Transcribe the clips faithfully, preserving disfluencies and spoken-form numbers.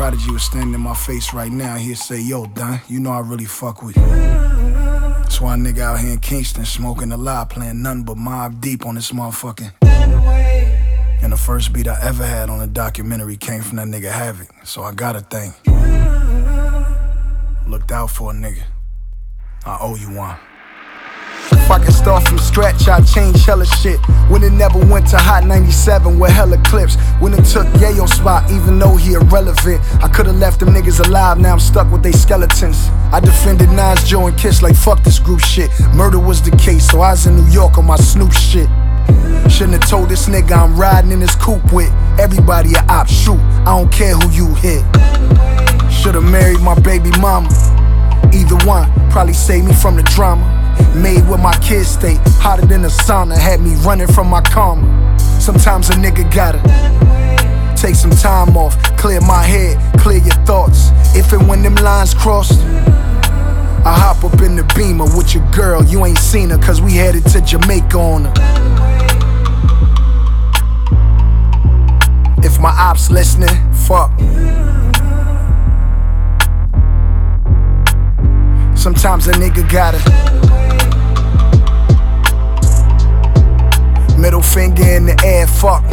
Prodigy was standing in my face right now, he'd say, yo, Don, you know I really fuck with you. That's why a nigga out here in Kingston smoking a lot, playing nothing but Mobb Deep on this motherfucking. And the first beat I ever had on a documentary came from that nigga Havoc, so I got a thing. Looked out for a nigga, I owe you one. If I can start from scratch, I'd change hella shit. When it never went to Hot ninety-seven with hella clips. When it took Yayo's spot, even though he irrelevant. I could've left them niggas alive, now I'm stuck with they skeletons. I defended Nas, Joe, and Kiss like fuck this group shit. Murder was the case, so I was in New York on my Snoop shit. Shouldn't have told this nigga I'm riding in this coupe with everybody a op, shoot, I don't care who you hit. Should've married my baby mama. Either one, probably saved me from the drama. Made where my kids stay, hotter than a sauna. Had me running from my karma. Sometimes a nigga gotta take some time off, clear my head, clear your thoughts. If and when them lines crossed, I hop up in the Beamer with your girl. You ain't seen her cause we headed to Jamaica on her. If my ops listening, fuck. Sometimes a nigga gotta middle finger in the air, fuck.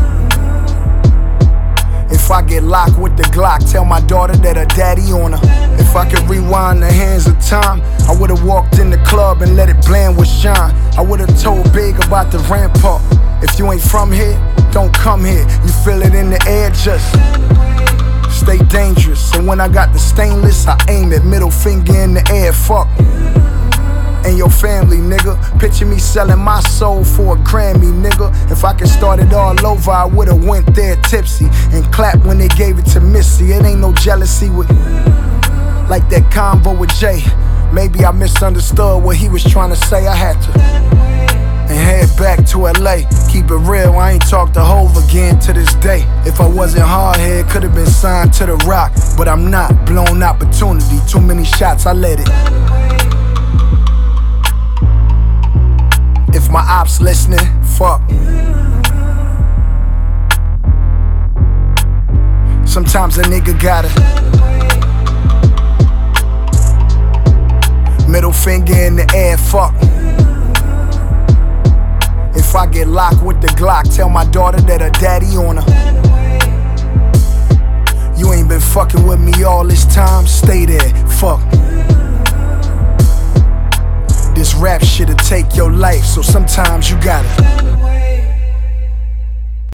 If I get locked with the Glock, tell my daughter that her daddy on her. If I could rewind the hands of time, I would've walked in the club and let it blend with shine. I would've told Big about the rampart. If you ain't from here, don't come here. You feel it in the air, just stay dangerous. And when I got the stainless, I aim it, middle finger in the air, fuck. And your family, nigga. Picture me selling my soul for a Grammy, nigga. If I could start it all over, I would've went there tipsy and clapped when they gave it to Missy. It ain't no jealousy with like that convo with Jay. Maybe I misunderstood what he was trying to say. I had to and head back to L A. Keep it real, I ain't talked to Hov again to this day. If I wasn't hard-head, could've been signed to The Rock. But I'm not, blown opportunity. Too many shots, I let it. If my ops listening, fuck. Sometimes a nigga gotta middle finger in the air, fuck. If I get locked with the Glock, tell my daughter that her daddy on her. You ain't been fucking with me all this time, stay there, fuck. This rap shit'll take your life, so sometimes you gotta